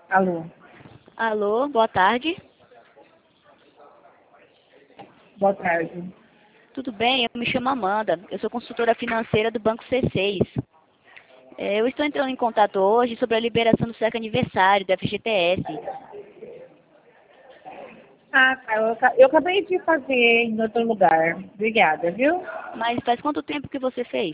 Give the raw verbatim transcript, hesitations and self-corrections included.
Alô, Alô, boa tarde. boa tarde. Tudo bem? Eu me chamo Amanda. Eu sou consultora financeira do Banco C seis. É, eu estou entrando em contato hoje sobre a liberação do cheque aniversário da F G T S. Ah, tá, eu, aca- eu acabei de fazer em outro lugar. Obrigada, viu? Mas faz quanto tempo que você fez?